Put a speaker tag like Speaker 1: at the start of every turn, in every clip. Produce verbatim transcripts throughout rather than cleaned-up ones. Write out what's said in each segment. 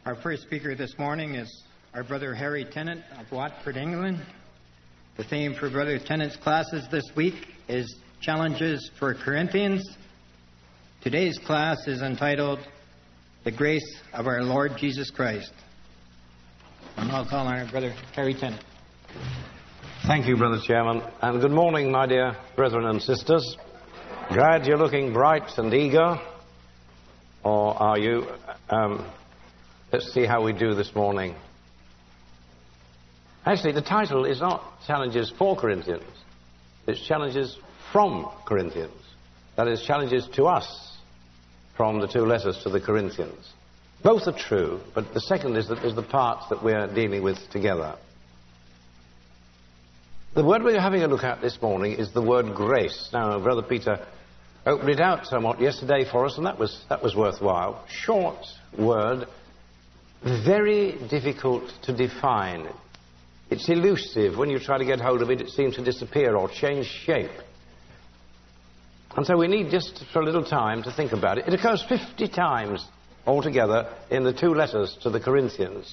Speaker 1: Our first speaker this morning is our brother Harry Tennant of Watford, England. The theme for Brother Tennant's classes this week is Challenges for Corinthians. Today's class is entitled The Grace of Our Lord Jesus Christ. And I'll call on our brother Harry Tennant.
Speaker 2: Thank you, Brother Chairman, and good morning, my dear brethren and sisters. Glad you're looking bright and eager, or are you? Um, let's see how we do this morning. Actually, the title is not Challenges for Corinthians, it's Challenges from Corinthians. That is, challenges to us from the two letters to the Corinthians. Both are true, but the second is the, is the part that we're dealing with together. The word we're having a look at this morning is the word grace. Now, Brother Peter opened it out somewhat yesterday for us, and that was, that was worthwhile. Short word, very difficult to define. It's elusive. When you try to get hold of it, it seems to disappear or change shape. And so we need just for a little time to think about it. It occurs fifty times altogether in the two letters to the Corinthians.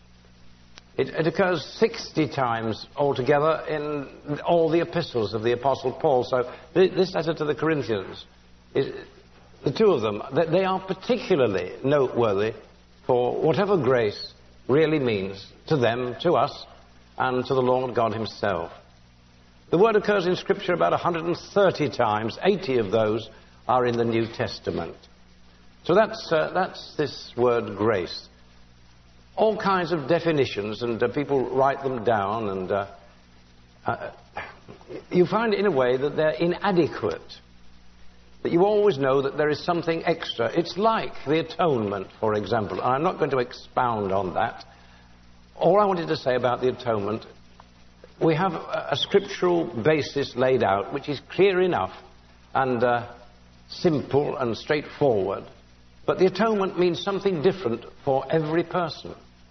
Speaker 2: It, it occurs sixty times altogether in all the epistles of the Apostle Paul. So th- this letter to the Corinthians, is, the two of them, they, they are particularly noteworthy for whatever grace really means to them, to us, and to the Lord God himself. The word occurs in Scripture about one hundred thirty times. eighty of those are in the New Testament. So that's, uh, that's this word grace. All kinds of definitions, and uh, people write them down, and uh, uh, you find in a way that they're inadequate, that you always know that there is something extra. It's like the atonement, for example. I'm not going to expound on that. All I wanted to say about the atonement, we have a, a scriptural basis laid out which is clear enough and uh, simple and straightforward, but the atonement means something different for every person.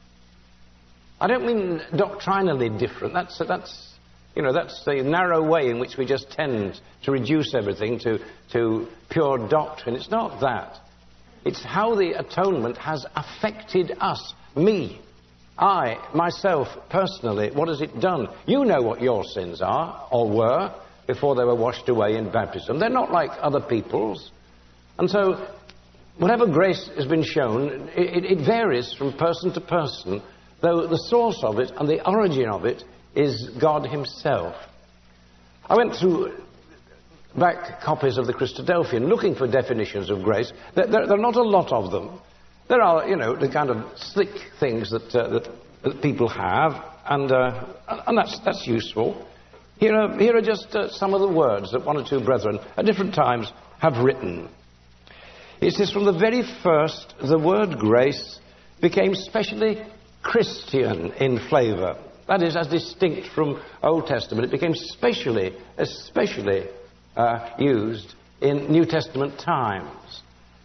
Speaker 2: I don't mean doctrinally different. That's, that's, you know, that's the narrow way in which we just tend to reduce everything to, to pure doctrine. It's not that. It's how the atonement has affected us, me, I, myself, personally. What has it done? You know what your sins are, or were, before they were washed away in baptism. They're not like other people's. And so, whatever grace has been shown, it, it varies from person to person, though the source of it and the origin of it is God himself. I went through back copies of the Christadelphian looking for definitions of grace. There, there, there are not a lot of them. There are, you know, the kind of slick things that, uh, that, that people have, and, uh, and that's, that's useful. Here are, here are just uh, some of the words that one or two brethren at different times have written. It says, from the very first, the word grace became specially Christian in flavour. That is, as distinct from Old Testament. It became specially, especially uh, used in New Testament times.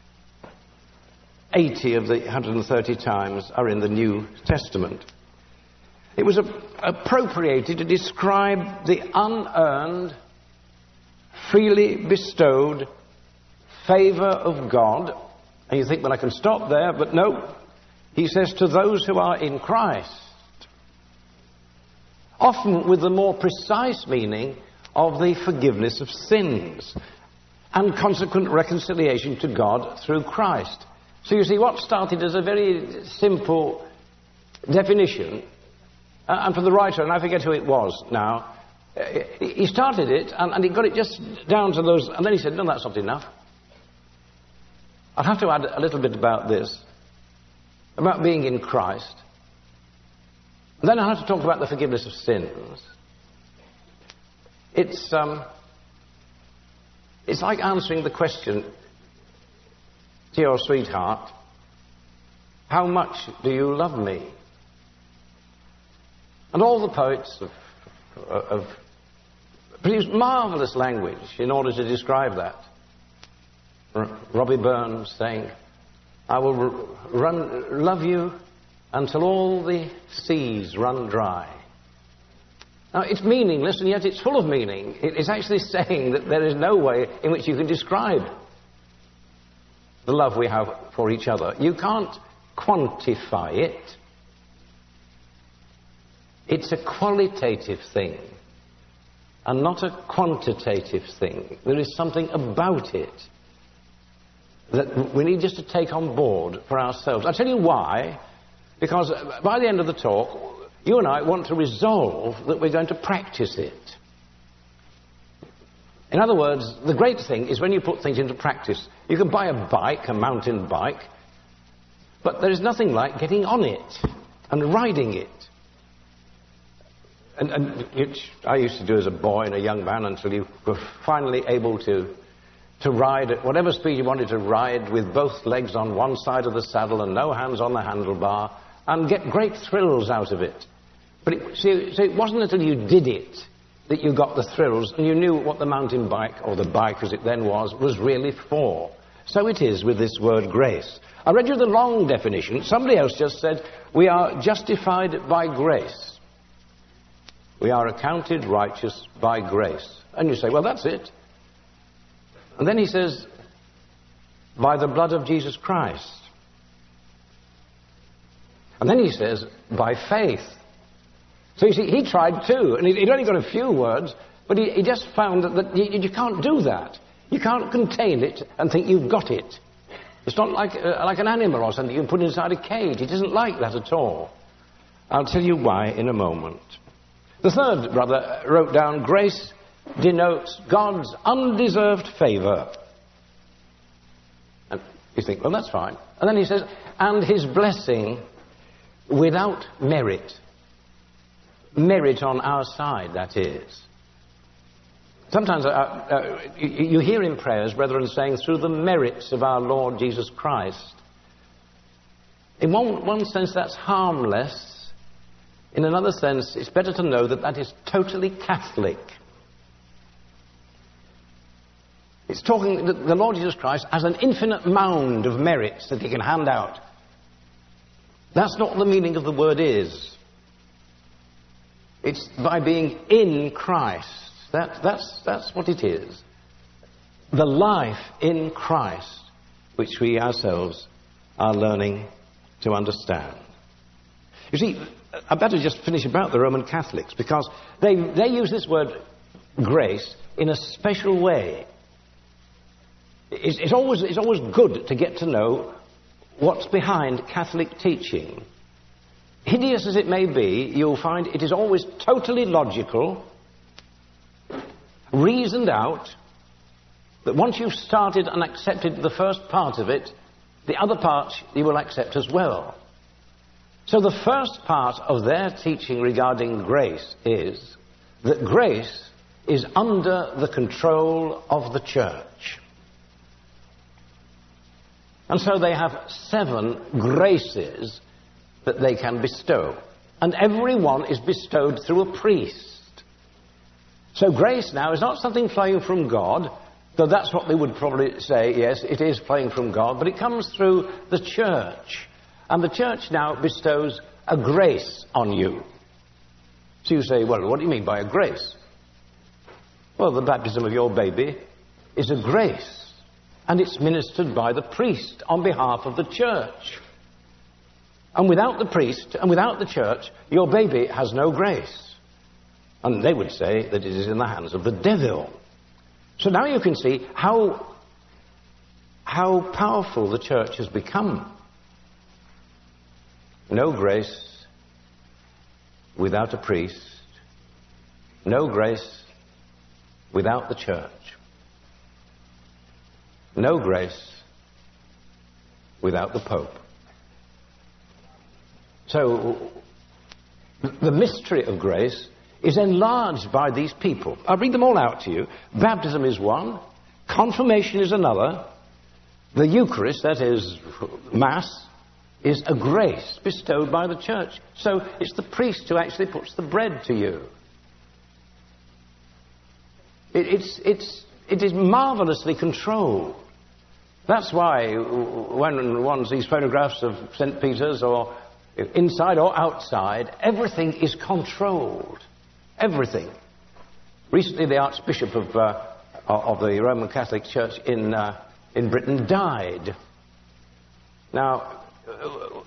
Speaker 2: eighty of the one hundred thirty times are in the New Testament. It was appropriated to describe the unearned, freely bestowed favour of God. And you think, well, I can stop there, but no. He says, to those who are in Christ. Often with the more precise meaning of the forgiveness of sins and consequent reconciliation to God through Christ. So you see, what started as a very simple definition, uh, and for the writer, and I forget who it was now, uh, he started it, and, and he got it just down to those, and then he said, no, that's not enough. I'll have to add a little bit about this, about being in Christ. And then I'll have to talk about the forgiveness of sins. It's, um, it's like answering the question to your sweetheart, how much do you love me? And all the poets have, have produced marvellous language in order to describe that. R- Robbie Burns saying, I will r- run, love you until all the seas run dry. Now, it's meaningless, and yet it's full of meaning. It's actually saying that there is no way in which you can describe the love we have for each other. You can't quantify it. It's a qualitative thing and not a quantitative thing. There is something about it that we need just to take on board for ourselves. I'll tell you why. Because by the end of the talk, you and I want to resolve that we're going to practice it. In other words, the great thing is when you put things into practice. You can buy a bike, a mountain bike, but there is nothing like getting on it and riding it. And, and which I used to do as a boy and a young man until you were finally able to, to ride at whatever speed you wanted to ride with both legs on one side of the saddle and no hands on the handlebar and get great thrills out of it. But it, see, so it wasn't until you did it that you got the thrills and you knew what the mountain bike, or the bike as it then was, was really for. So it is with this word grace. I read you the long definition. Somebody else just said, we are justified by grace. We are accounted righteous by grace. And you say, well, that's it. And then he says, by the blood of Jesus Christ. And then he says, by faith. So you see, he tried too, and he'd only got a few words, but he, he just found that, that you, you can't do that. You can't contain it and think you've got it. It's not like, uh, like an animal or something you can put inside a cage. It isn't like that at all. I'll tell you why in a moment. The third brother wrote down, grace denotes God's undeserved favour. And you think, well, that's fine. And then he says, and his blessing without merit. Merit on our side, that is. Sometimes uh, uh, you, you hear in prayers brethren saying, through the merits of our Lord Jesus Christ. In one, one sense, that's harmless. In another sense, it's better to know that that is totally Catholic. It's talking that the Lord Jesus Christ has an infinite mound of merits that he can hand out. That's not what the meaning of the word is. It's by being in Christ. That, that's, that's what it is. The life in Christ, which we ourselves are learning to understand. You see, I better just finish about the Roman Catholics, because they, they use this word grace in a special way. It's, it's, always, it's always good to get to know what's behind Catholic teaching. Hideous as it may be, you'll find it is always totally logical, reasoned out, that once you've started and accepted the first part of it, the other parts you will accept as well. So the first part of their teaching regarding grace is that grace is under the control of the church. And so they have seven graces that they can bestow. And every one is bestowed through a priest. So grace now is not something flowing from God, though that's what they would probably say, yes, it is flowing from God, but it comes through the church. And the church now bestows a grace on you. So you say, well, what do you mean by a grace? Well, the baptism of your baby is a grace. And it's ministered by the priest on behalf of the church. And without the priest and without the church, your baby has no grace. And they would say that it is in the hands of the devil. So now you can see how, how powerful the church has become. No grace without a priest. No grace without the church. No grace without the Pope. So, the mystery of grace is enlarged by these people. I'll read them all out to you. Baptism is one. Confirmation is another. The Eucharist, that is, Mass, is a grace bestowed by the church. So it's the priest who actually puts the bread to you. It, it's, it's, it is marvelously controlled. That's why when one sees photographs of Saint Peter's, or inside or outside, everything is controlled. Everything. Recently, the Archbishop of, uh, of the Roman Catholic Church in, uh, in Britain died. Now,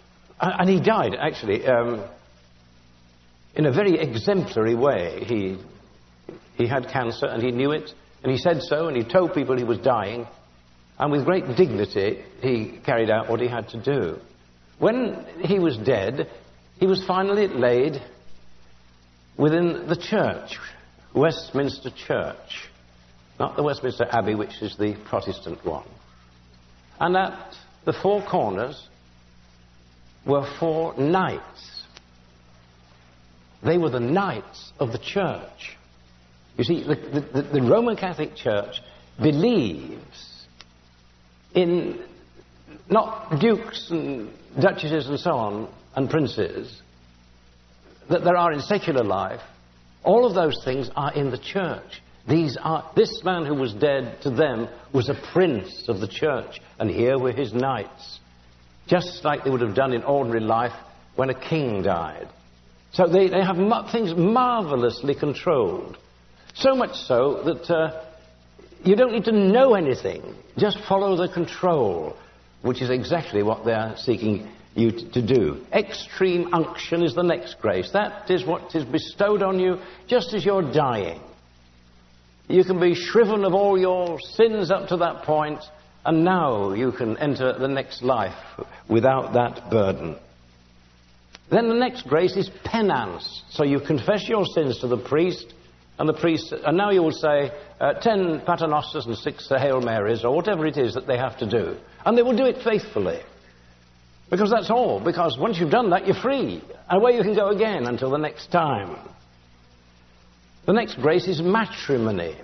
Speaker 2: and he died, actually, um, in a very exemplary way. He, he had cancer, and he knew it, and he said so, and he told people he was dying, and with great dignity, he carried out what he had to do. When he was dead, he was finally laid within the church, Westminster Church, not the Westminster Abbey, which is the Protestant one. And at the four corners were four knights. They were the knights of the church. You see, the, the, the Roman Catholic Church believes in not dukes and duchesses and so on, and princes, that there are in secular life. All of those things are in the church. These are, this man who was dead to them was a prince of the church, and here were his knights, just like they would have done in ordinary life when a king died. So they, they have ma- things marvelously controlled, so much so that uh, you don't need to know anything, just follow the control, which is exactly what they're seeking you t- to do. Extreme unction is the next grace. That is what is bestowed on you just as you're dying. You can be shriven of all your sins up to that point, and now you can enter the next life without that burden. Then the next grace is penance. So you confess your sins to the priest, and the priest, and now you will say uh, ten paternosters and six uh, Hail Marys, or whatever it is that they have to do. And they will do it faithfully. Because that's all. Because once you've done that, you're free. And away you can go again until the next time. The next grace is matrimony.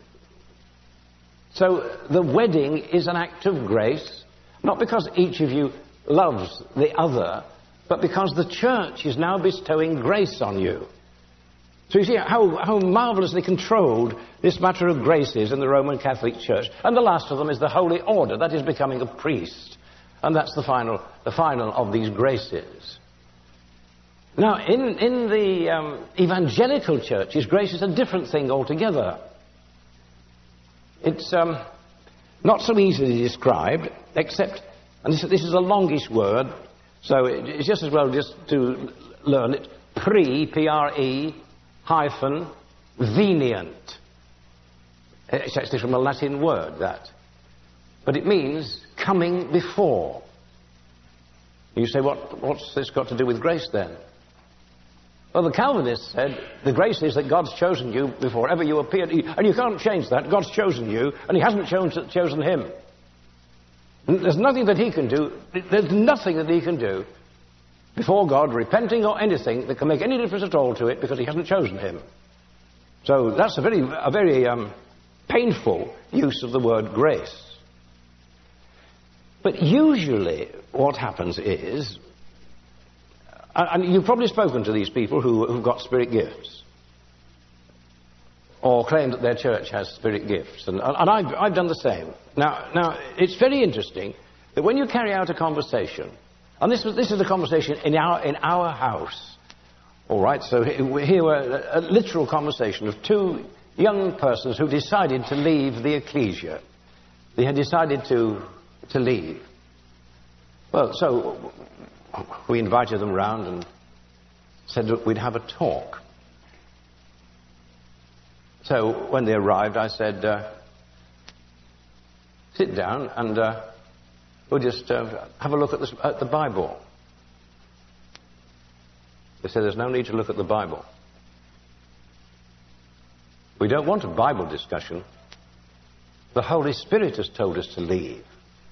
Speaker 2: So the wedding is an act of grace, not because each of you loves the other, but because the church is now bestowing grace on you. So you see how, how marvelously controlled this matter of grace is in the Roman Catholic Church. And the last of them is the Holy Order. That is becoming a priest. And that's the final, the final of these graces. Now, in, in the um, evangelical churches, grace is a different thing altogether. It's um, not so easily described, except, and this, this is a longish word, so it, it's just as well just to learn it, pre, P R E, hyphen, venient. It's actually from a Latin word, that. But it means coming before. You say, what, what's this got to do with grace then? Well, the Calvinists said the grace is that God's chosen you before ever you appeared. And you can't change that. God's chosen you, and he hasn't chosen, chosen him. There's nothing that he can do. There's nothing that he can do before God, repenting or anything, that can make any difference at all to it, because he hasn't chosen him. So that's a very, a very um, painful use of the word grace. But usually what happens is, and you've probably spoken to these people who, who've got spirit gifts, or claim that their church has spirit gifts, and, and I've, I've done the same. Now, now, it's very interesting that when you carry out a conversation, and this was this is a conversation in our in our house, all right. So here were a, a literal conversation of two young persons who decided to leave the ecclesia. They had decided to to leave. Well, so we invited them round and said that we'd have a talk. So when they arrived, I said, uh, sit down and uh, we'll just uh, have a look at, this, at the Bible. They said, there's no need to look at the Bible. We don't want a Bible discussion. The Holy Spirit has told us to leave.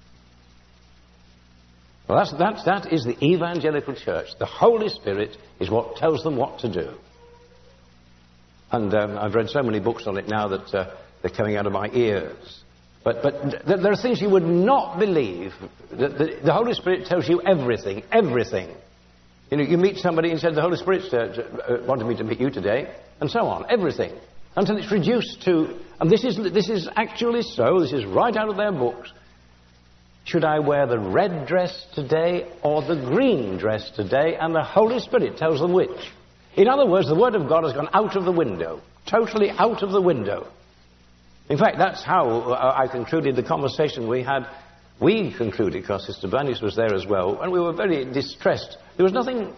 Speaker 2: Well, that's, that's, that is the evangelical church. The Holy Spirit is what tells them what to do. And um, I've read so many books on it now that uh, they're coming out of my ears. But, but th- there are things you would not believe. The, the, the Holy Spirit tells you everything, everything. You know, you meet somebody and said, the Holy Spirit uh, wanted me to meet you today, and so on, everything. Until it's reduced to, and this is, this is actually so, this is right out of their books. Should I wear the red dress today or the green dress today? And the Holy Spirit tells them which. In other words, the Word of God has gone out of the window. Totally out of the window. In fact, that's how I concluded the conversation we had we concluded, because Sister Bernice was there as well, and we were very distressed. There was nothing...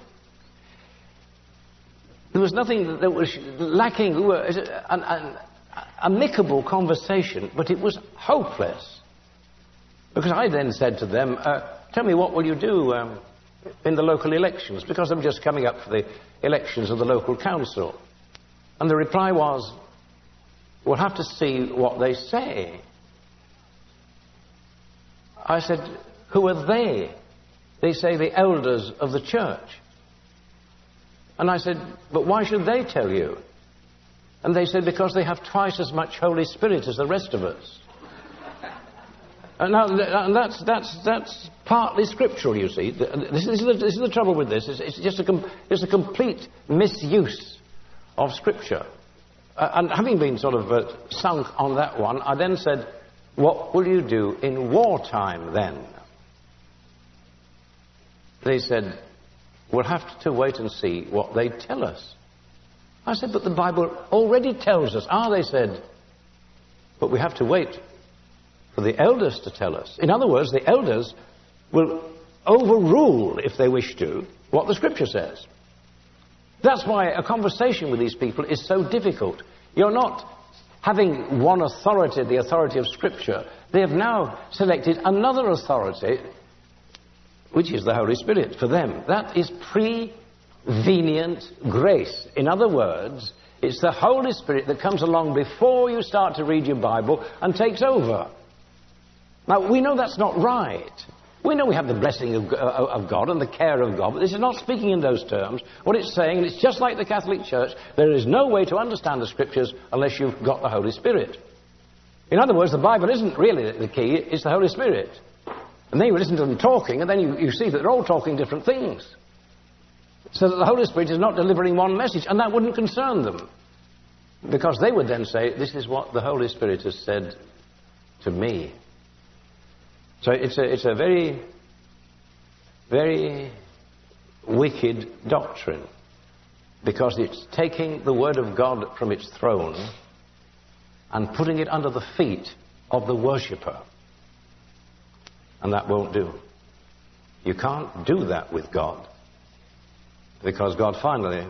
Speaker 2: There was nothing that was lacking. We were an, an amicable conversation, but it was hopeless. Because I then said to them, uh, tell me, what will you do um, in the local elections? Because I'm just coming up for the elections of the local council. And the reply was, we'll have to see what they say. I said, who are they? They say the elders of the church. And I said, but why should they tell you? And they said, because they have twice as much Holy Spirit as the rest of us. And now, and that's, that's, that's partly scriptural, you see. This is the, this is the trouble with this. It's, it's, just a, it's a complete misuse of Scripture. Uh, and having been sort of uh, sunk on that one, I then said, what will you do in wartime then? They said, we'll have to wait and see what they tell us. I said, but the Bible already tells us. Ah, they said, but we have to wait for the elders to tell us. In other words, the elders will overrule, if they wish to, what the Scripture says. That's why a conversation with these people is so difficult. You're not having one authority, the authority of Scripture. They have now selected another authority, which is the Holy Spirit for them. That is prevenient grace. In other words, it's the Holy Spirit that comes along before you start to read your Bible and takes over. Now, we know that's not right. We know we have the blessing of, uh, of God and the care of God, but this is not speaking in those terms. What it's saying, and it's just like the Catholic Church, there is no way to understand the Scriptures unless you've got the Holy Spirit. In other words, the Bible isn't really the key, it's the Holy Spirit. And then you listen to them talking, and then you, you see that they're all talking different things. So that the Holy Spirit is not delivering one message, and that wouldn't concern them. Because they would then say, this is what the Holy Spirit has said to me. So it's a, it's a very, very wicked doctrine. Because it's taking the Word of God from its throne and putting it under the feet of the worshipper. And that won't do. You can't do that with God. Because God finally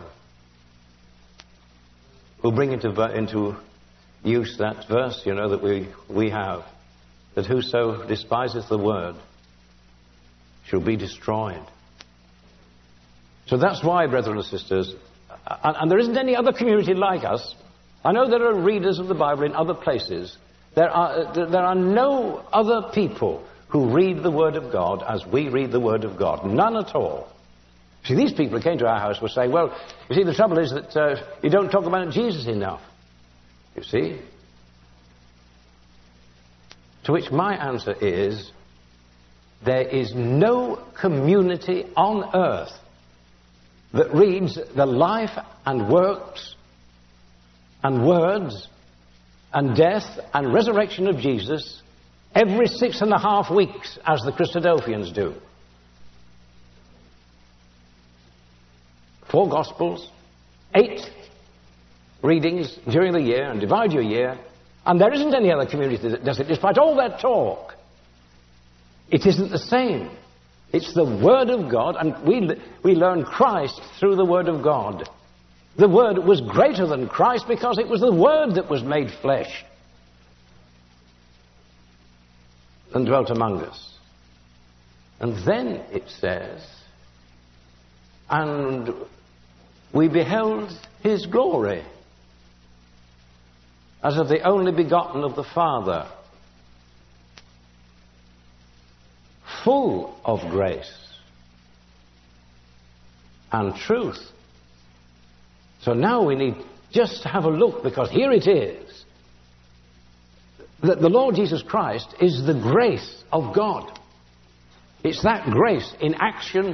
Speaker 2: will bring into, into use that verse, you know, that we, we have. That whoso despises the word shall be destroyed. So that's why, brethren and sisters, and, and there isn't any other community like us. I know there are readers of the Bible in other places. There are, there are no other people who read the Word of God as we read the Word of God. None at all. See, these people who came to our house were saying, well, you see, the trouble is that uh, you don't talk about Jesus enough. You see? To which my answer is, there is no community on earth that reads the life and works and words and death and resurrection of Jesus every six and a half weeks as the Christadelphians do. Four Gospels, eight readings during the year, and divide your year. And there isn't any other community that does it, despite all that talk. It isn't the same. It's the Word of God, and we, we learn Christ through the Word of God. The Word was greater than Christ because it was the Word that was made flesh and dwelt among us. And then it says, and we beheld His glory, as of the only begotten of the Father, full of grace and truth. So now we need just to have a look, because here it is, that the Lord Jesus Christ is the grace of God. It's that grace in action,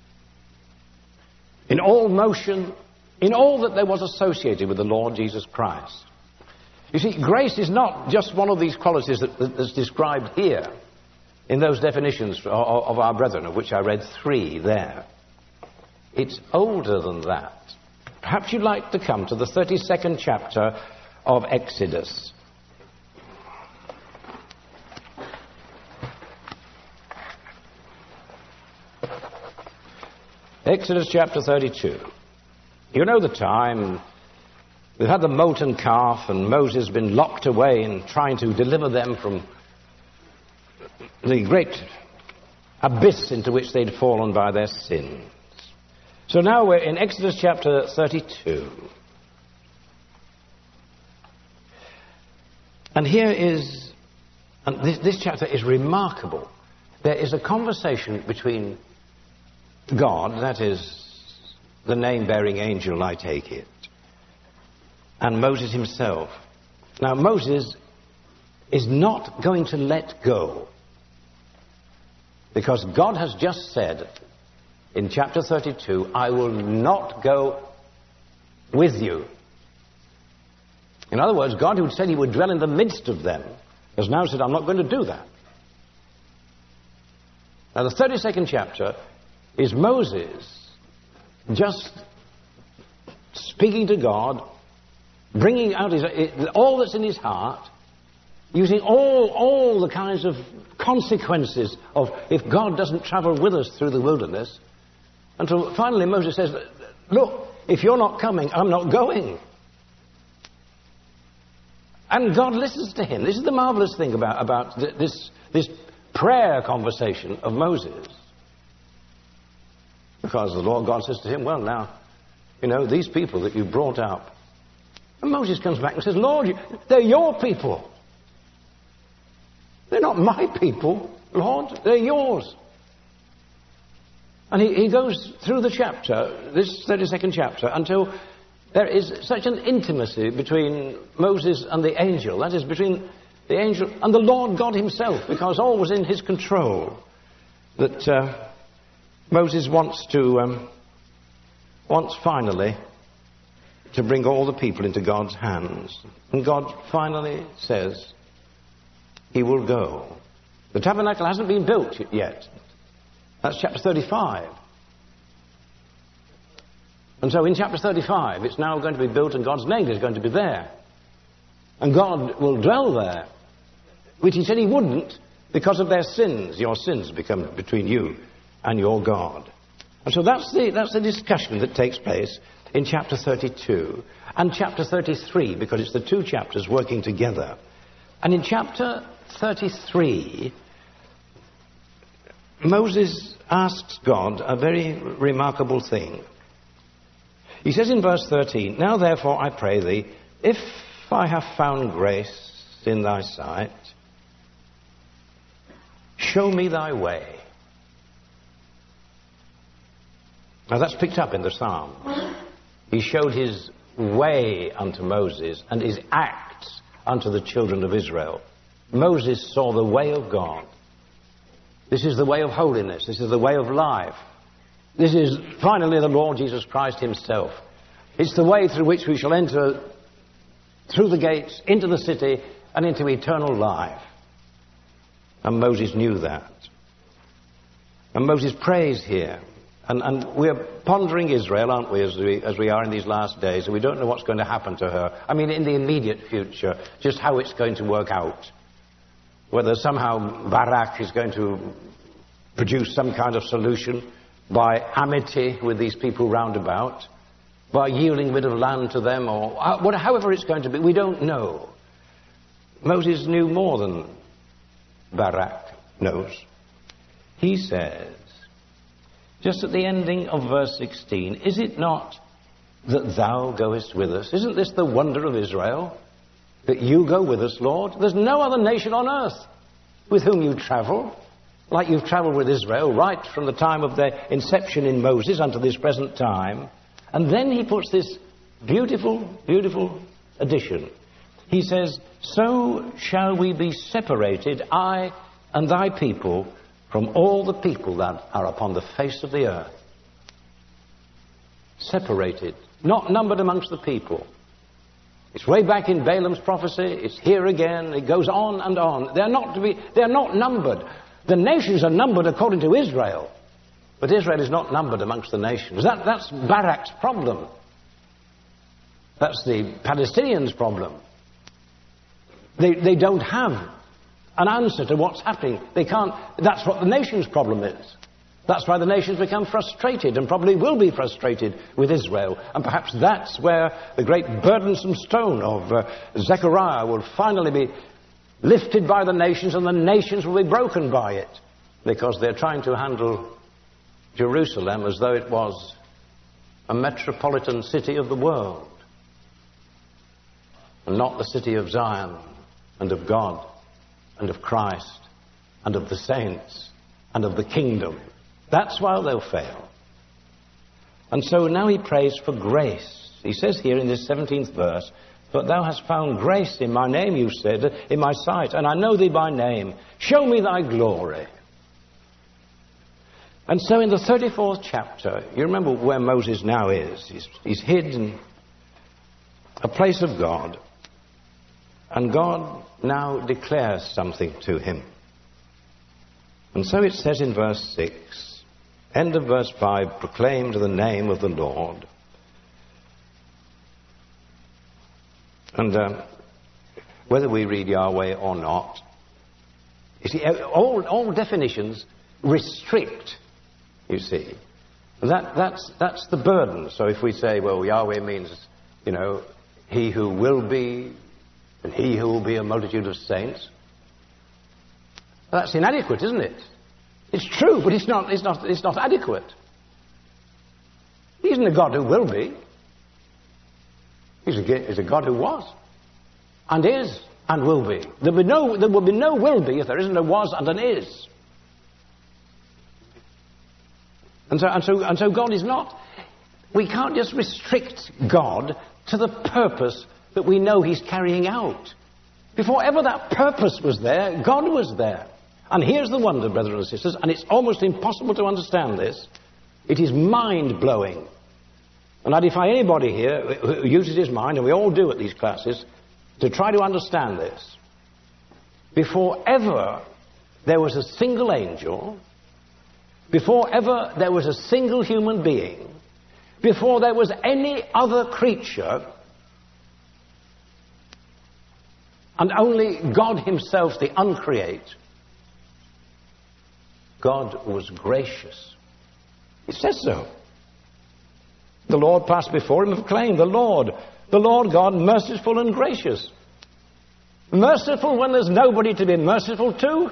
Speaker 2: in all motion, in all that there was associated with the Lord Jesus Christ. You see, grace is not just one of these qualities that, that's described here in those definitions of, of our brethren, of which I read three there. It's older than that. Perhaps you'd like to come to the thirty-second chapter of Exodus. Exodus chapter thirty-two. You know the time. We've had the molten calf, and Moses has been locked away in trying to deliver them from the great abyss into which they'd fallen by their sins. So now we're in Exodus chapter thirty-two. And here is, and this, this chapter is remarkable. There is a conversation between God, that is the name-bearing angel, I take it, and Moses himself. Now, Moses is not going to let go, because God has just said in chapter thirty-two, I will not go with you. In other words, God, who said he would dwell in the midst of them, has now said, I'm not going to do that. Now, the thirty-second chapter is Moses just speaking to God, bringing out his, all that's in his heart, using all, all the kinds of consequences of if God doesn't travel with us through the wilderness, until finally Moses says, look, if you're not coming, I'm not going. And God listens to him. This is the marvelous thing about, about this, this prayer conversation of Moses. Because the Lord God says to him, well, now, you know, these people that you brought up. And Moses comes back and says, Lord, they're your people. They're not my people, Lord. They're yours. And he, he goes through the chapter, this thirty-second chapter, until there is such an intimacy between Moses and the angel. That is, between the angel and the Lord God himself, because all was in his control. That uh, Moses wants to, um, wants finally to bring all the people into God's hands. And God finally says he will go. The tabernacle hasn't been built yet. That's chapter thirty-five. And so in chapter thirty-five, it's now going to be built and God's name is going to be there. And God will dwell there, which he said he wouldn't because of their sins. Your sins become between you and your God. And so that's the, that's the discussion that takes place in chapter thirty-two and chapter thirty-three, because it's the two chapters working together. And in chapter thirty-three, Moses asks God a very remarkable thing. He says in verse thirteen, now therefore I pray thee, if I have found grace in thy sight, show me thy way. Now that's picked up in the Psalms. He showed his way unto Moses and his acts unto the children of Israel. Moses saw the way of God. This is the way of holiness. This is the way of life. This is finally the Lord Jesus Christ himself. It's the way through which we shall enter through the gates into the city and into eternal life. And Moses knew that. And Moses prays here. And, and we're pondering Israel, aren't we as, we, as we are in these last days, and we don't know what's going to happen to her. I mean, in the immediate future, just how it's going to work out. Whether somehow Barak is going to produce some kind of solution by amity with these people round about, by yielding a bit of land to them, or however it's going to be, we don't know. Moses knew more than Barak knows. He says, just at the ending of verse sixteen, is it not that thou goest with us? Isn't this the wonder of Israel? That you go with us, Lord? There's no other nation on earth with whom you travel, like you've traveled with Israel, right from the time of their inception in Moses unto this present time. And then he puts this beautiful, beautiful addition. He says, so shall we be separated, I and thy people, from all the people that are upon the face of the earth. Separated, not numbered amongst the people. It's way back in Balaam's prophecy. It's here again. It goes on and on. They're not to be, they're not numbered. The nations are numbered according to Israel. But Israel is not numbered amongst the nations. That, that's Barak's problem. That's the Palestinians' problem. They, they don't have an answer to what's happening. They can't, that's what the nation's problem is. That's why the nations become frustrated and probably will be frustrated with Israel. And perhaps that's where the great burdensome stone of uh, Zechariah will finally be lifted by the nations, and the nations will be broken by it, because they're trying to handle Jerusalem as though it was a metropolitan city of the world, and not the city of Zion and of God and of Christ and of the saints and of the kingdom. That's why they'll fail. And so now he prays for grace. He says here in this seventeenth verse, "But thou hast found grace in my name, you said, in my sight, and I know thee by name. Show me thy glory." And so in the thirty-fourth chapter, you remember where Moses now is. He's, he's hid in a place of God. And God now declares something to him. And so it says in verse six, end of verse five, "Proclaim to the name of the Lord." And uh, whether we read Yahweh or not, you see, all, all definitions restrict, you see. And that, that's, that's the burden. So if we say, well, Yahweh means, you know, he who will be, and he who will be a multitude of saints, that's inadequate, isn't it? It's true, but it's not, it's not, it's not adequate. He isn't a God who will be. He's a, he's a God who was, and is, and will be. There will, be no, there will be no will be if there isn't a was and an is. And so, and so, and so God is not... We can't just restrict God to the purpose that we know he's carrying out. Before ever that purpose was there, God was there. And here's the wonder, brothers and sisters, and it's almost impossible to understand this. It is mind-blowing. And I defy anybody here who uses his mind, and we all do at these classes, to try to understand this. Before ever there was a single angel, before ever there was a single human being, before there was any other creature, and only God himself, the uncreate, God was gracious. It says so. The Lord passed before him and proclaimed, the Lord, the Lord God, merciful and gracious. Merciful when there's nobody to be merciful to?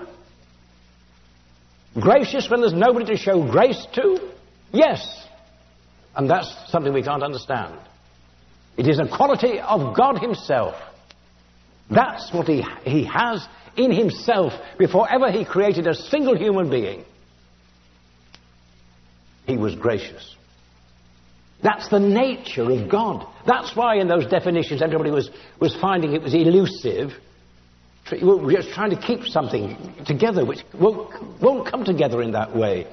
Speaker 2: Gracious when there's nobody to show grace to? Yes. And that's something we can't understand. It is a quality of God himself. That's what he, he has in himself before ever he created a single human being. He was gracious. That's the nature of God. That's why in those definitions everybody was, was finding it was elusive. We're just trying to keep something together which won't, won't come together in that way.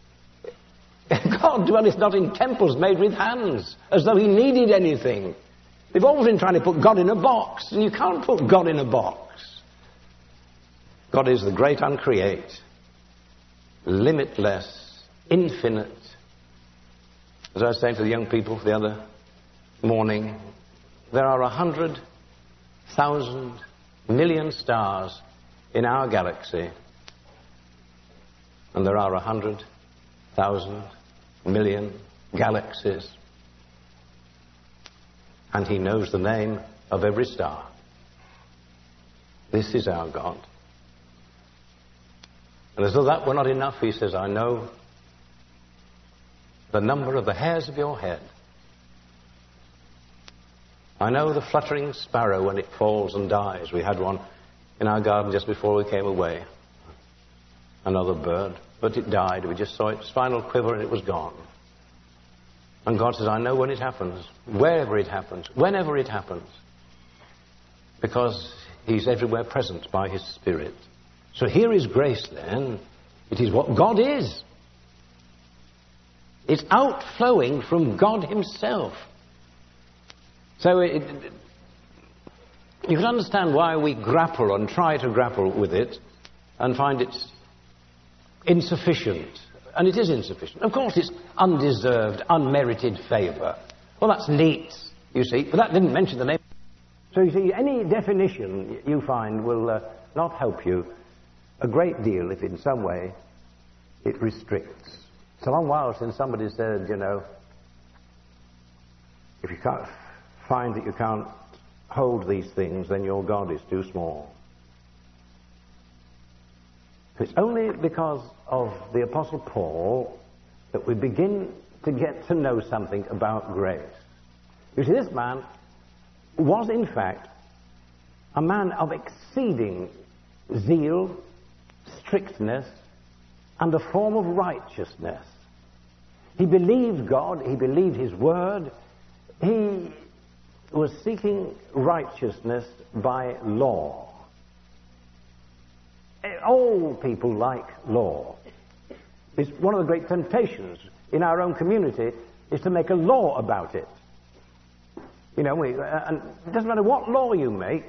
Speaker 2: God dwelleth not in temples made with hands, as though he needed anything. They've always been trying to put God in a box, and you can't put God in a box. God is the great uncreate, limitless, infinite. As I was saying to the young people the other morning, there are a hundred thousand million stars in our galaxy, and there are a hundred thousand million galaxies, and he knows the name of every star. This is our God. And as though that were not enough, he says, I know the number of the hairs of your head. I know the fluttering sparrow when it falls and dies. We had one in our garden just before we came away. Another bird. But it died. We just saw its final quiver and it was gone. And God says, I know when it happens, wherever it happens, whenever it happens. Because he's everywhere present by his Spirit. So here is grace then. It is what God is. It's outflowing from God himself. So it, you can understand why we grapple and try to grapple with it and find it's insufficient. And it is insufficient. Of course, it's undeserved, unmerited favour. Well, that's neat, you see, but that didn't mention the name. So you see, any definition you find will uh, not help you a great deal if in some way it restricts. It's a long while since somebody said, you know, if you can't find that you can't hold these things, then your God is too small. It's only because of the Apostle Paul that we begin to get to know something about grace. You see, this man was in fact a man of exceeding zeal, strictness, and a form of righteousness. He believed God, he believed his word, he was seeking righteousness by law. All people like law. It's one of the great temptations in our own community is to make a law about it. You know, we, and it doesn't matter what law you make,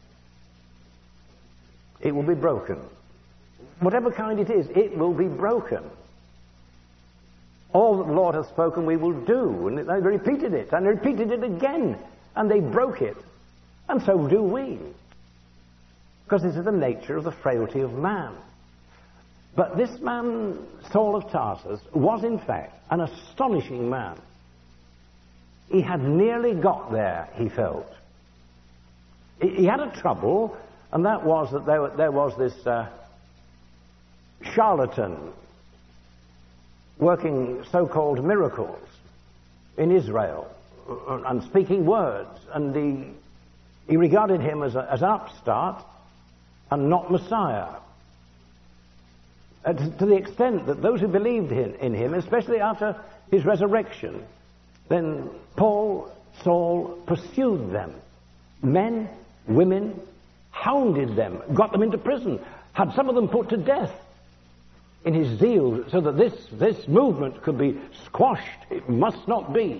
Speaker 2: it will be broken. Whatever kind it is, it will be broken. All that the Lord has spoken we will do. And they repeated it, and repeated it again, and they broke it. And so do we. Because this is the nature of the frailty of man. But this man, Saul of Tarsus, was in fact an astonishing man. He had nearly got there, he felt. He, he had a trouble, and that was that there, there was this uh, charlatan working so-called miracles in Israel and speaking words, and he, he regarded him as, a, as an upstart and not Messiah. Uh, to, to the extent that those who believed in, in him, especially after his resurrection, then Paul, Saul, pursued them. Men, women, hounded them, got them into prison, had some of them put to death in his zeal so that this, this movement could be squashed. It must not be.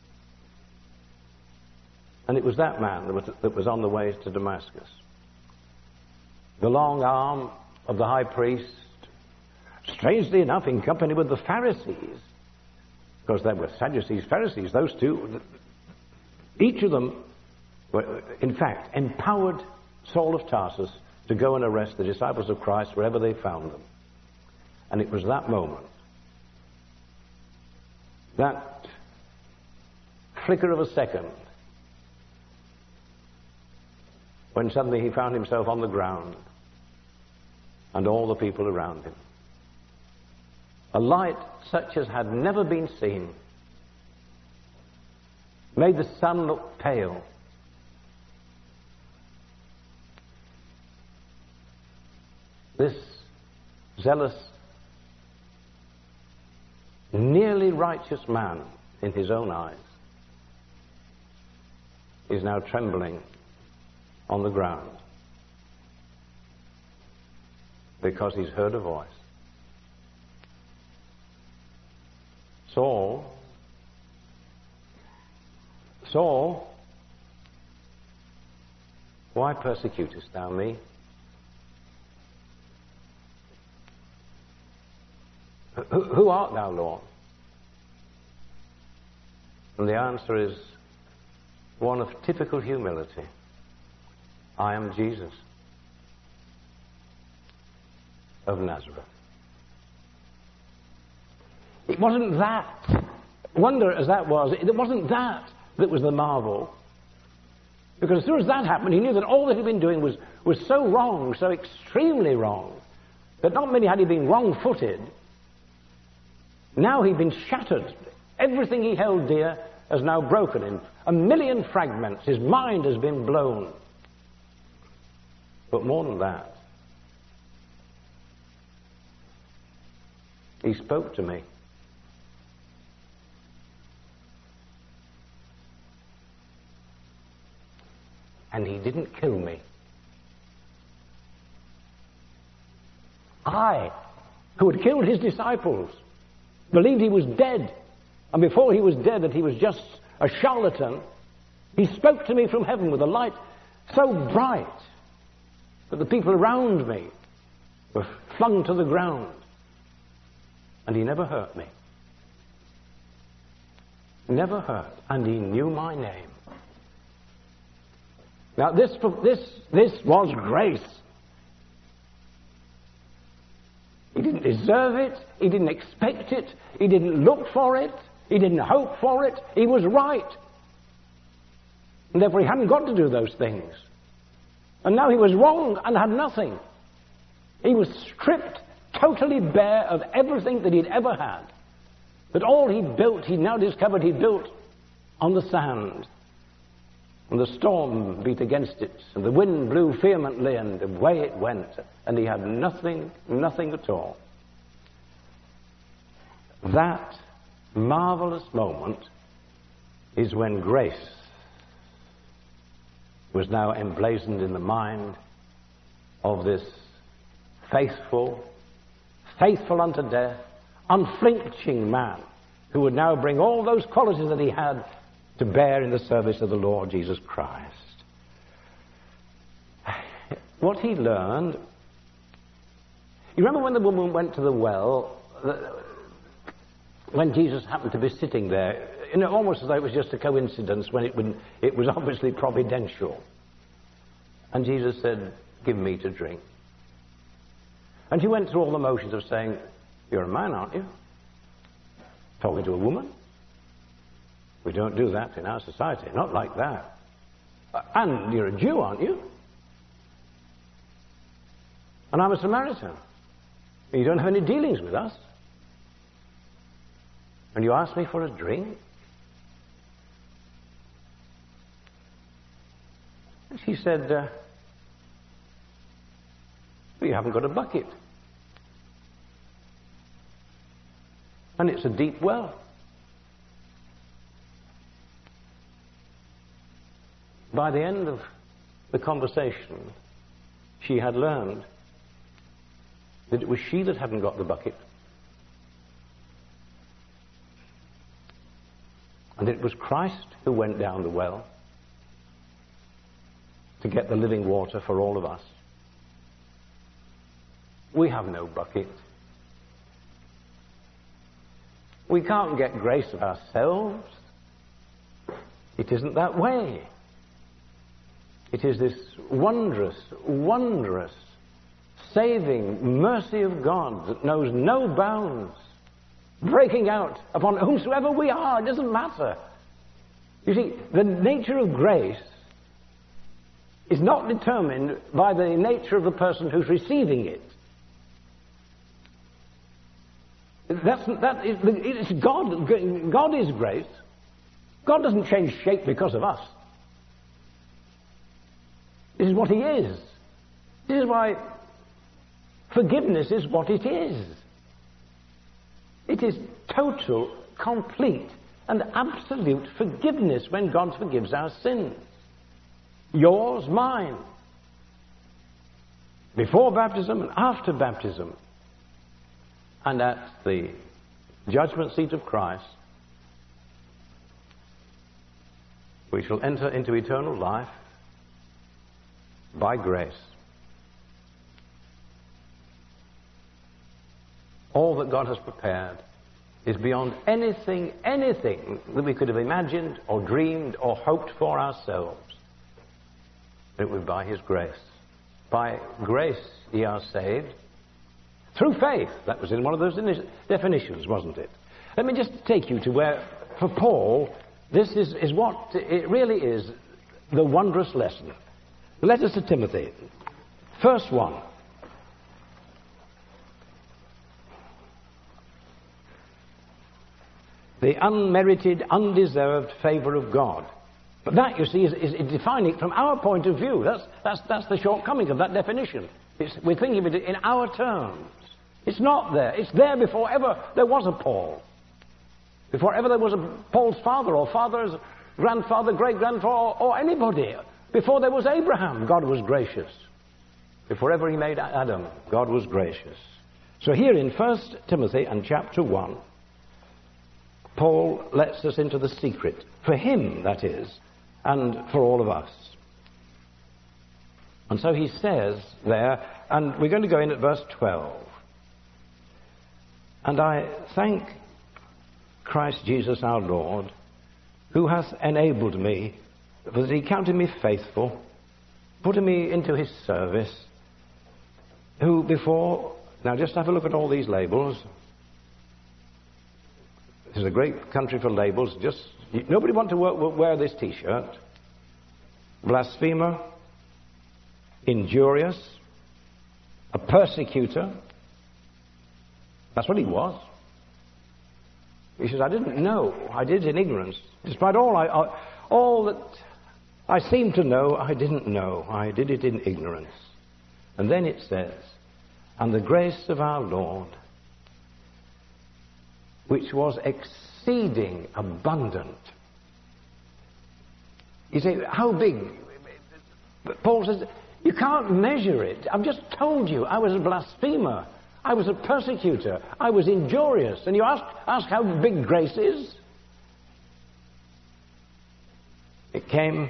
Speaker 2: And it was that man that was, that was on the way to Damascus. The long arm of the high priest, strangely enough, in company with the Pharisees, because there were Sadducees, Pharisees, those two, each of them were, in fact, empowered Saul of Tarsus to go and arrest the disciples of Christ wherever they found them. And it was that moment, that flicker of a second, when suddenly he found himself on the ground and all the people around him. A light such as had never been seen made the sun look pale. This zealous, nearly righteous man in his own eyes is now trembling on the ground because he's heard a voice. Saul, Saul, why persecutest thou me? Who, who art thou, Lord? And the answer is one of typical humility. I am Jesus of Nazareth. It wasn't that, wonder as that was, it wasn't that that was the marvel. Because as soon as that happened, he knew that all that he'd been doing was, was so wrong, so extremely wrong, that not merely had he been wrong-footed, now he'd been shattered. Everything he held dear has now broken in a million fragments. His mind has been blown. But more than that, he spoke to me. And he didn't kill me. I, who had killed his disciples, believed he was dead, and before he was dead that he was just a charlatan, he spoke to me from heaven with a light so bright that the people around me were flung to the ground, and he never hurt me. Never hurt, and he knew my name. Now this, this, this was grace. He didn't deserve it. He didn't expect it. He didn't look for it. He didn't hope for it. He was right. And therefore he hadn't got to do those things. And now he was wrong and had nothing. He was stripped totally bare of everything that he'd ever had. That all he'd built, he now discovered he'd built on the sand. And the storm beat against it, and the wind blew vehemently, and away it went. And he had nothing, nothing at all. That marvelous moment is when grace was now emblazoned in the mind of this faithful, faithful unto death, unflinching man, who would now bring all those qualities that he had to bear in the service of the Lord Jesus Christ. What he learned, you remember when the woman went to the well, when Jesus happened to be sitting there, you know, almost as though it was just a coincidence, when it, when it was obviously providential. And Jesus said, "Give me to drink." And she went through all the motions of saying, "You're a man, aren't you? Talking to a woman? We don't do that in our society, not like that. And you're a Jew, aren't you? And I'm a Samaritan. You don't have any dealings with us. And you ask me for a drink?" And she said, uh, "Well, you haven't got a bucket. And it's a deep well." By the end of the conversation, she had learned that it was she that hadn't got the bucket. And it was Christ who went down the well to get the living water for all of us. We have no bucket. We can't get grace of ourselves. It isn't that way. It is this wondrous, wondrous, saving mercy of God that knows no bounds, breaking out upon whomsoever we are. It doesn't matter. You see, the nature of grace is not determined by the nature of the person who's receiving it. That's, that is, it's God. God is grace. God doesn't change shape because of us. This is what he is. This is why forgiveness is what it is. It is total, complete, and absolute forgiveness when God forgives our sins. Yours, mine. Before baptism and after baptism. And at the judgment seat of Christ, we shall enter into eternal life by grace. All that God has prepared is beyond anything, anything that we could have imagined or dreamed or hoped for ourselves. It was by his grace. By grace ye are saved. Through faith. That was in one of those definitions, wasn't it? Let me just take you to where, for Paul, this is, is what it really is, the wondrous lesson. The letters to Timothy. First one. The unmerited, undeserved favour of God. But that, you see, is, is defining it from our point of view. That's, that's, that's the shortcoming of that definition. It's, we're thinking of it in our terms. It's not there. It's there before ever there was a Paul. Before ever there was a Paul's father or father's grandfather, great-grandfather, or, or anybody. Before there was Abraham, God was gracious. Before ever he made Adam, God was gracious. So here in First Timothy and chapter one, Paul lets us into the secret. For him, that is, and for all of us. And so he says there, and we're going to go in at verse twelve. And I thank Christ Jesus our Lord, who hath enabled me, that he counted me faithful, putting me into his service, who before Now just have a look at all these labels. This is a great country for labels. Just nobody want to wear, wear this T-shirt. Blasphemer, injurious, a persecutor. That's what he was. He says, I didn't know. I did in ignorance. Despite all I, I all that I seemed to know, I didn't know. I did it in ignorance. And then it says, and the grace of our Lord, which was exceeding abundant. You say, how big? Paul says, you can't measure it. I've just told you I was a blasphemer. I was a persecutor. I was injurious. And you ask, ask how big grace is? It came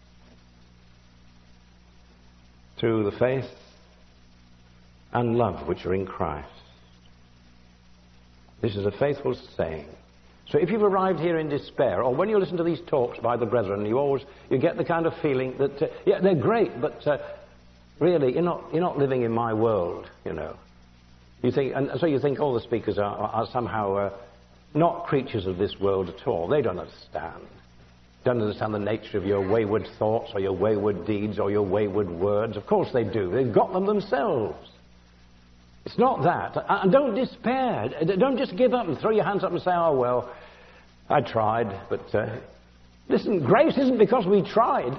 Speaker 2: through the faith and love which are in Christ. This is a faithful saying. So if you've arrived here in despair, or when you listen to these talks by the brethren, you always you get the kind of feeling that uh, yeah, they're great, but uh, really you're not you're not living in my world, you know. You think, and so you think all the speakers are, are somehow uh, not creatures of this world at all. They don't understand. Don't understand the nature of your wayward thoughts or your wayward deeds or your wayward words. Of course they do. They've got them themselves. It's not that. And don't despair. Don't just give up and throw your hands up and say, oh, well, I tried. But uh, listen, grace isn't because we tried.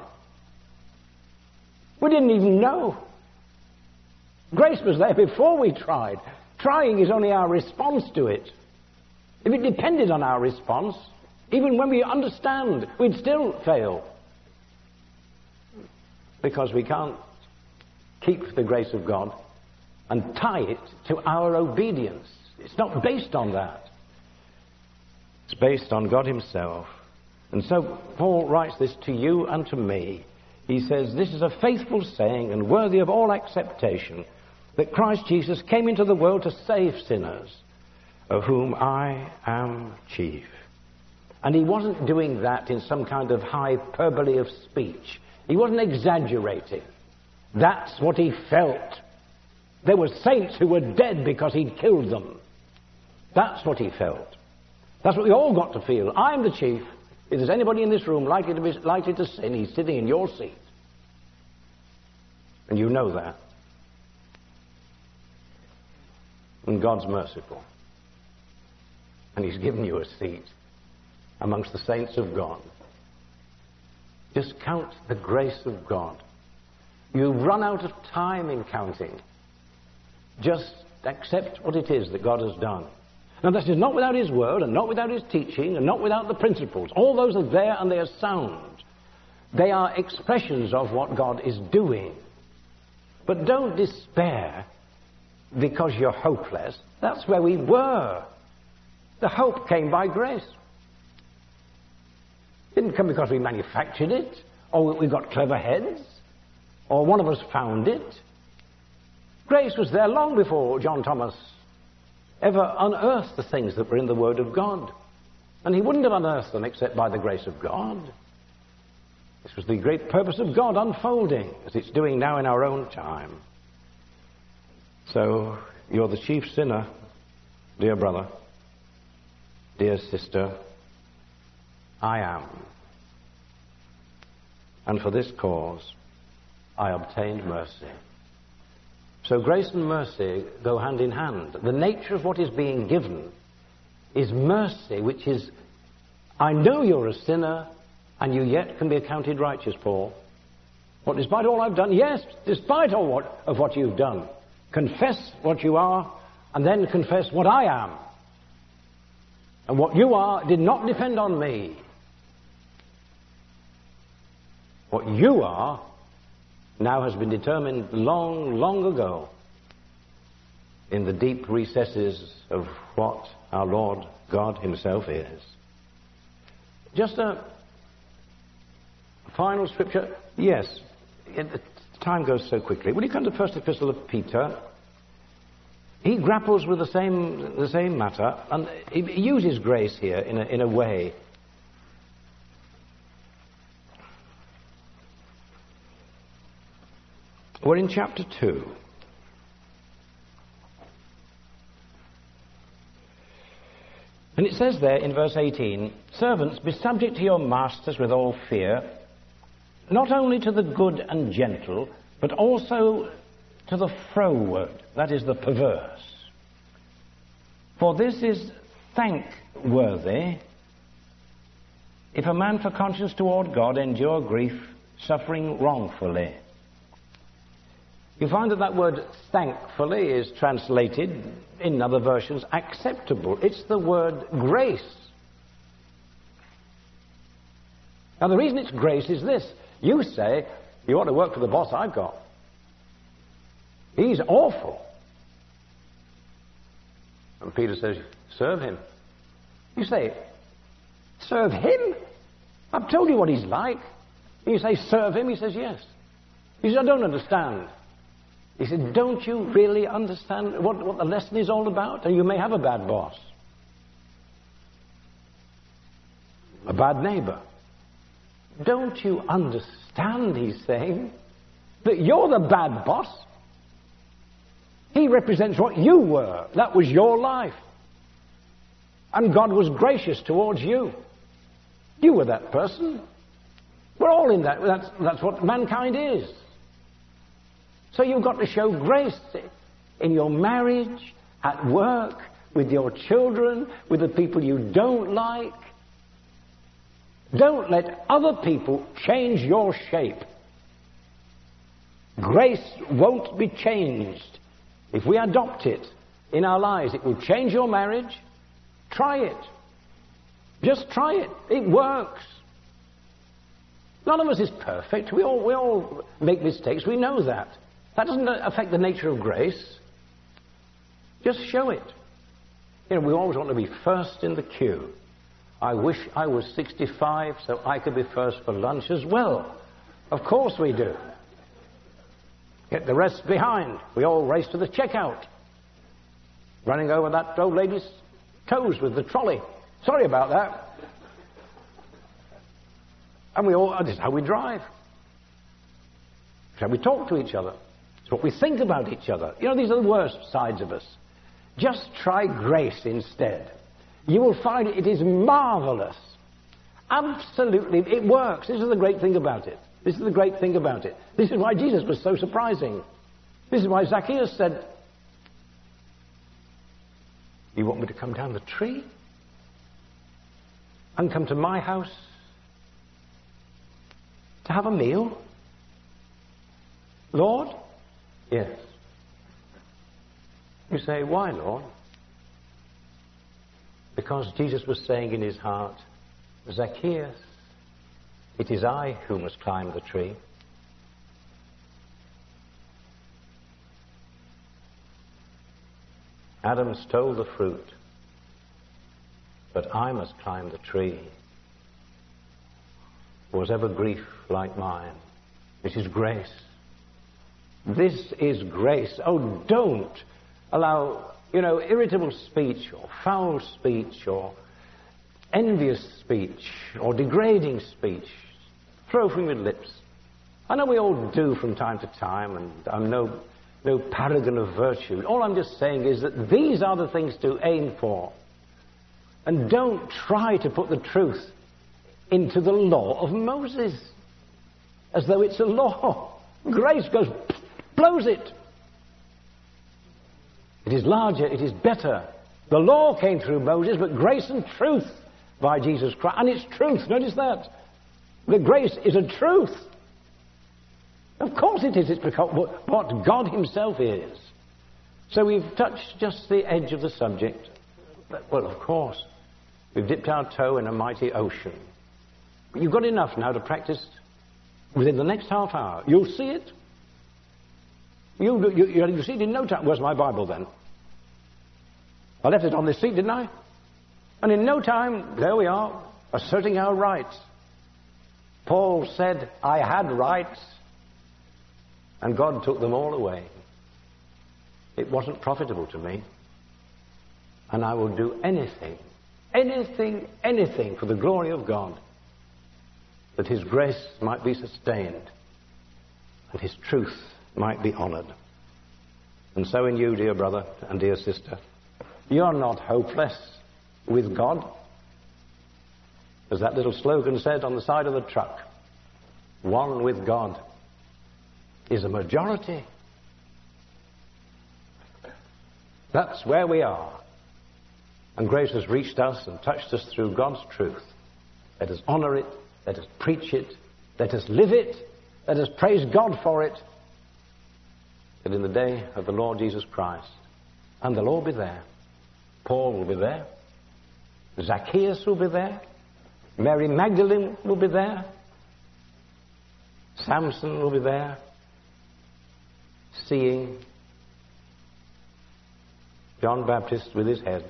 Speaker 2: We didn't even know. Grace was there before we tried. Trying is only our response to it. If it depended on our response, even when we understand, we'd still fail. Because we can't keep the grace of God and tie it to our obedience. It's not based on that. It's based on God himself. And so Paul writes this to you and to me. He says, this is a faithful saying and worthy of all acceptation, that Christ Jesus came into the world to save sinners, of whom I am chief. And he wasn't doing that in some kind of hyperbole of speech. He wasn't exaggerating. That's what he felt. There were saints who were dead because he'd killed them. That's what he felt. That's what we all got to feel. I'm the chief. If there's anybody in this room likely to be likely to sin, he's sitting in your seat. And you know that. And God's merciful. And he's given you a seat amongst the saints of God. Just count the grace of God. You've run out of time in counting. Just accept what it is that God has done. Now, this is not without his word, and not without his teaching, and not without the principles. All those are there, and they are sound. They are expressions of what God is doing. But don't despair because you're hopeless. That's where we were. The hope came by grace. It didn't come because we manufactured it, or we got clever heads, or one of us found it. Grace was there long before John Thomas ever unearthed the things that were in the Word of God. And he wouldn't have unearthed them except by the grace of God. This was the great purpose of God unfolding, as it's doing now in our own time. So, you're the chief sinner, dear brother, dear sister. I am. And for this cause, I obtained mercy. So grace and mercy go hand in hand. The nature of what is being given is mercy, which is, I know you're a sinner, and you yet can be accounted righteous, Paul. What, despite all I've done? Yes, despite all what, of what you've done. Confess what you are, and then confess what I am. And what you are did not depend on me. What you are now has been determined long, long ago in the deep recesses of what our Lord God himself is. Just a final scripture. Yes, it, time goes so quickly. When you come to the first epistle of Peter, he grapples with the same the same matter, and he uses grace here in a, in a way. We're in chapter two. And it says there in verse eighteen, servants, be subject to your masters with all fear, not only to the good and gentle, but also to the froward, that is, the perverse. For this is thankworthy, if a man for conscience toward God endure grief, suffering wrongfully. You find that that word thankfully is translated in other versions acceptable. It's the word grace. Now the reason it's grace is this. You say, you want to work for the boss I've got. He's awful. And Peter says, serve him. You say, serve him? I've told you what he's like. And you say, serve him? He says, yes. He says, I don't understand. He said, don't you really understand what, what the lesson is all about? And you may have a bad boss. A bad neighbor. Don't you understand, he's saying, that you're the bad boss? He represents what you were. That was your life. And God was gracious towards you. You were that person. We're all in that. That's, that's what mankind is. So you've got to show grace in your marriage, at work, with your children, with the people you don't like. Don't let other people change your shape. Grace won't be changed. If we adopt it in our lives, it will change your marriage. Try it. Just try it. It works. None of us is perfect. We all, we all make mistakes. We know that. That doesn't affect the nature of grace. Just show it. You know, we always want to be first in the queue. I wish I was sixty-five so I could be first for lunch as well. Of course we do. Get the rest behind. We all race to the checkout. Running over that old lady's toes with the trolley. Sorry about that. And we all, this is how we drive. It's how we talk to each other. It's what we think about each other. You know, these are the worst sides of us. Just try grace instead. You will find it is marvelous. Absolutely, it works. This is the great thing about it. This is the great thing about it. This is why Jesus was so surprising. This is why Zacchaeus said, you want me to come down the tree and come to my house to have a meal? Lord? Yes. You say, why, Lord? Because Jesus was saying in his heart, Zacchaeus, it is I who must climb the tree. Adam stole the fruit, but I must climb the tree. Was ever grief like mine? It is grace. This is grace. Oh, don't allow, you know, irritable speech or foul speech or envious speech or degrading speech. Throw from your lips. I know we all do from time to time, and I'm no, no paragon of virtue. All I'm just saying is that these are the things to aim for. And don't try to put the truth into the law of Moses as though it's a law. Grace goes, blows it. It is larger, it is better. The law came through Moses, but grace and truth by Jesus Christ. And it's truth, notice that. The grace is a truth. Of course it is. It's because what God himself is. So we've touched just the edge of the subject. Well, of course, we've dipped our toe in a mighty ocean. But you've got enough now to practice within the next half hour. You'll see it. You'll, you, you see it in no time. Where's my Bible then? I left it on this seat, didn't I? And in no time, there we are, asserting our rights. Paul said, I had rights, and God took them all away. It wasn't profitable to me. And I will do anything, anything, anything for the glory of God, that his grace might be sustained, and his truth might be honored. And so in you, dear brother and dear sister, you're not hopeless. with God. As that little slogan said on the side of the truck, one with God is a majority. That's where we are. And grace has reached us and touched us through God's truth. Let us honor it. Let us preach it. Let us live it. Let us praise God for it. That in the day of the Lord Jesus Christ, and they'll all be there. Paul will be there. Zacchaeus will be there. Mary Magdalene will be there. Samson will be there. Seeing John Baptist with his head.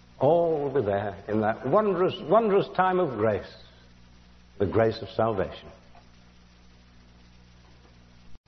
Speaker 2: All will be there in that wondrous, wondrous time of grace. The grace of salvation.